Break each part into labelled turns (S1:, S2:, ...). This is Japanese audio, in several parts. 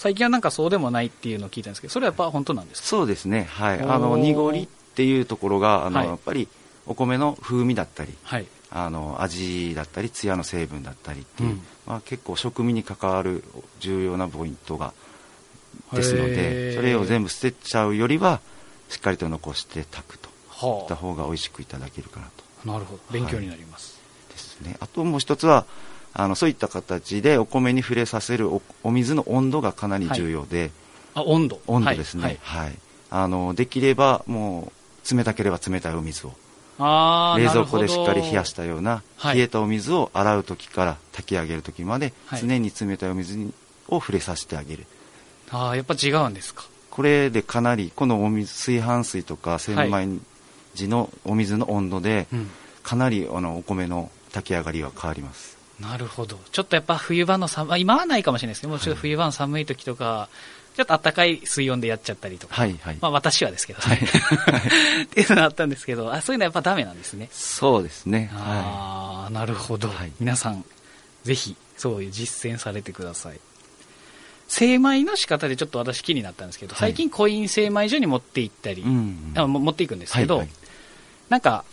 S1: 最近はなんかそうでもないっていうのを聞いたんですけど、それはやっぱ本当なんですか？
S2: そうですね、はい、濁りっていうところが
S1: はい、
S2: やっぱりお米の風味だったり、
S1: はい、
S2: 味だったり艶の成分だったりっていう、結構食味に関わる重要なポイントがですので、それを全部捨てちゃうよりはしっかりと残して炊くといった方が美味しくいただけるかなと。
S1: なるほど、勉強になります、
S2: ですね。あともう一つはそういった形でお米に触れさせる お水の温度がかなり重要で、
S1: 温度
S2: ですね、はい、できればもう冷たければ冷たいお水を、冷蔵庫でしっかり冷やしたような冷えたお水を洗う時から炊き上げる時まで常に冷たいお水を触れさせてあげる。
S1: やっぱ違うんですか？
S2: これでかなりこのお水、炊飯水とか精米時のお水の温度でかなりお米の炊き上がりは変わります。
S1: なるほど。ちょっとやっぱ冬場の今はないかもしれないですけども、ちょっと冬場の寒い時とか、ちょっと暖かい水温でやっちゃったりとか、私はですけど、っていうのがあったんですけど、そういうのはやっぱダメなんですね。
S2: そうですね。
S1: なるほど、皆さんぜひそういう実践されてください。精米の仕方でちょっと私気になったんですけど、最近コイン精米所に持って行ったり、持っていくんですけど、なんか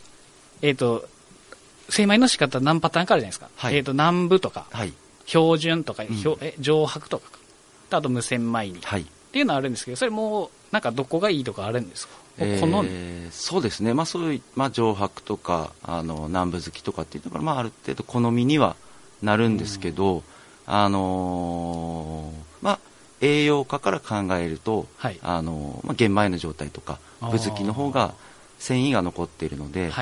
S1: 精米の仕方何パターンかあるじゃないですか。南部とか、標準とか、上白とか、あと無洗米に、っていうのはあるんですけど、それもなんかどこがいいとかあるんですか？
S2: そうですね。そういう、上白とか南部好きとかっていうのが、ある程度好みにはなるんですけど、栄養価から考えると、玄米の状態とかぶづきの方が繊維が残っているので、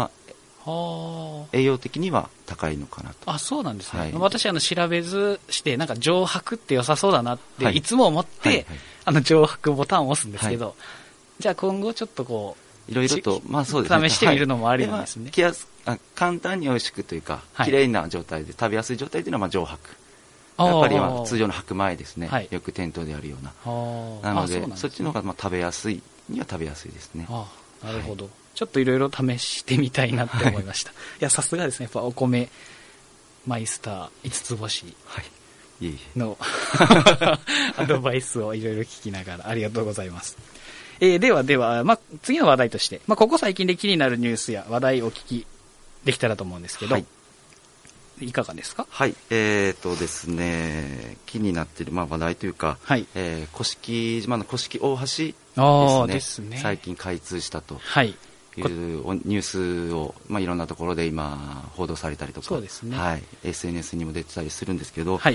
S2: 栄養的には高いのかなと。
S1: そうなんですね。私調べずしてなんか上白って良さそうだなっていつも思って、上白ボタンを押すんですけど、じゃあ今後ちょっとこう
S2: いろいろとそうですね、
S1: 試してみるのもありなんですね。
S2: 簡単に美味しくというか、綺麗な状態で食べやすい状態というのは上白。やっぱり通常の白米ですね、よく店頭であるような。なのでそっちの方が食べやすいには食べやすいですね。
S1: なるほど。ちょっといろいろ試してみたいなって思いました。いや、さすがですね。やっぱお米マイスター5つ星のアドバイスをいろいろ聞きながらありがとうございます。では、次の話題として、ここ最近で気になるニュースや話題をお聞きできたらと思うんですけど、いかがですか？
S2: ですね、気になっている、話題というか、甑島の甑大橋ですね、最近開通したというニュースを、いろんなところで今報道されたりとか、SNS にも出てたりするんですけど、や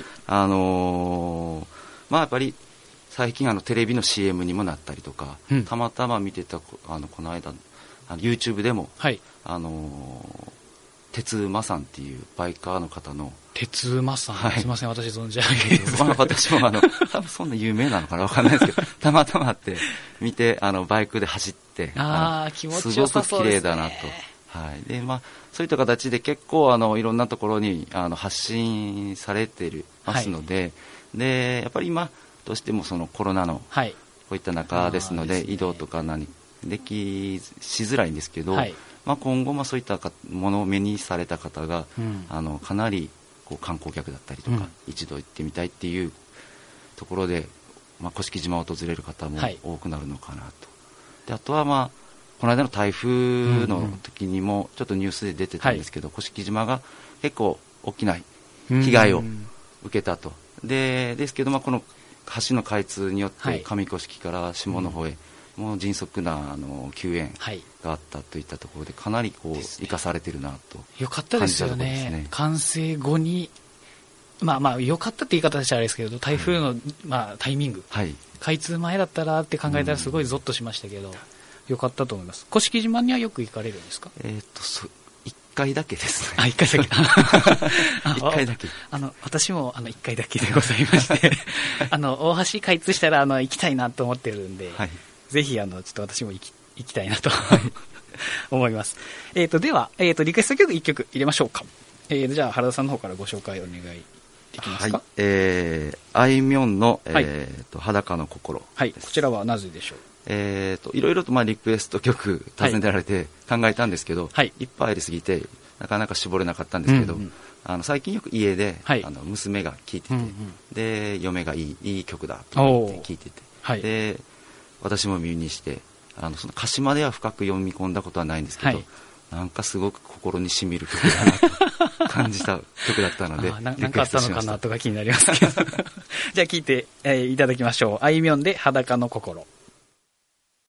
S2: っぱり最近テレビの CM にもなったりとか、たまたま見てたこの間YouTube でも、鉄馬さんっていうバイカーの方の。
S1: 鉄馬さん、すいません、私存じ上げです。
S2: 私も多分そんな有名なのかな分かんないですけど、たまたまって見てバイクで走って、
S1: 気持ちよさそうですね。
S2: すごく綺麗だなと。でそういった形で結構いろんなところに発信されてますので、でやっぱり今どうしてもそのコロナのこういった中ですので、移動とかできしづらいんですけど、今後そういったものを目にされた方が、かなり観光客だったりとか、一度行ってみたいっていうところで、甑島を訪れる方も多くなるのかなと。であとはこの間の台風の時にもちょっとニュースで出てたんですけど、甑島が結構大きな被害を受けたと。ですけど、この橋の開通によって上甑から下の方へ、もう迅速な救援があったといったところで、かなり生かされてるなと。
S1: よかったですよね。完成後によかったって言い方したらあれですけど、台風の、タイミング、開通前だったらって考えたらすごいゾッとしましたけど、よかったと思います。甑島にはよく行かれるんですか
S2: ？1回だけですね。
S1: 1回だけ。
S2: 1回だけ。
S1: 私も1回だけでございまして、大橋開通したら行きたいなと思ってるんで、ぜひちょっと私も行きたいなと思います。では、リクエスト曲1曲入れましょうか。じゃあ原田さんの方からご紹介お願いできますか？
S2: あいみょんの、裸の心。
S1: こちらはなぜでしょう？
S2: いろいろとリクエスト曲尋ねられて考えたんですけど、いっぱいありすぎてなかなか絞れなかったんですけど、 最近よく家で、はい、娘が聴いてて、うんうん、で嫁がいい曲だと思って聴いてて、はい、で私も耳にしてその歌詞までは深く読み込んだことはないんですけど、はい、なんかすごく心にしみる曲だなと感じた曲だったので
S1: 何かあったのかなとか気になりますけどじゃあ聴いて、いただきましょう。あいみょんで裸の心。